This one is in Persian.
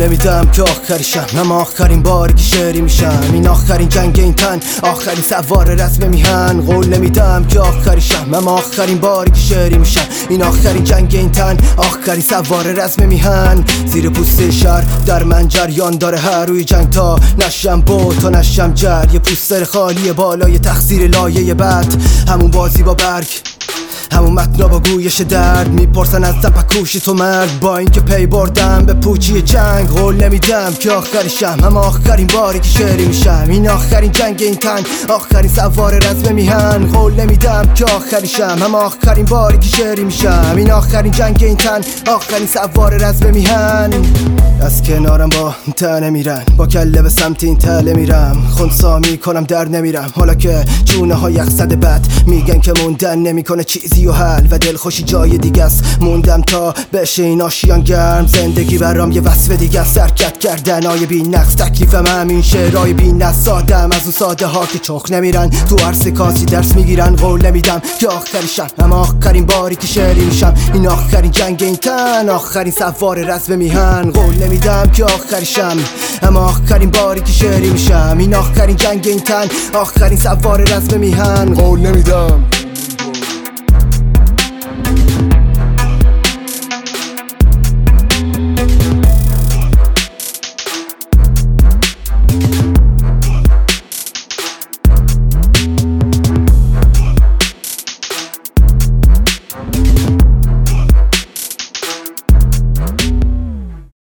نمیدم که آخریشم، اما آخرین باری که شعری میشم. این آخرین جنگ این تن، آخرین سوار رسم میهن. قول نمیدم که آخریشم، اما آخرین باری که شعری میشم. این آخرین جنگ این تن، آخرین سوار رسم میهن. زیر پوست شهر در من جریان داره هر روی جنگ، تا نشم بود تا نشم جر. یه پوستر خالی بالای تقصیر لایه بد، همون بازی با برگ، همون متنا با گویش درد. میپرسن از تپکوشی تو مرد، با اینکه پی بردم به پوچی جنگ. قول نمیدم که آخریشم، اما آخرین باری که شعری میشم. این آخرین جنگ این تن، آخرین سوار رزم میهن. قول نمیدم که آخریشم، اما آخرین باری که شعری میشم. این آخرین جنگ این تن، آخرین سوار رزم میهن. از کنارم با تنه میرن، با کله به سمت این تله میرم. خونسا میکنم در نمیرم، حالا که چونه ها یخزده بد میگن که موندن نمیکنه چیزی و حل، و دلخوشی جای دیگه است. موندم تا بشه این آشیان گرم. زندگی برام یه وصف دیگه است، حرکت کردنای بی نقص. تکلیفم همین شعرهای بی نقص، سادم از اون ساده ها که چخ نمیرن، تو عرصه کاسی درس میگیرن. قول نمیدم که آخریشم، اما آخرین باری که شعری میشم. این آخرین جنگ این تن، آخرین سوار رزم میهن. قول نمیدم که آخریشم، اما آخرین باری که شعری میشم. این آخرین جنگ این تن، آخرین سوار رزم میهن. قول نمیدم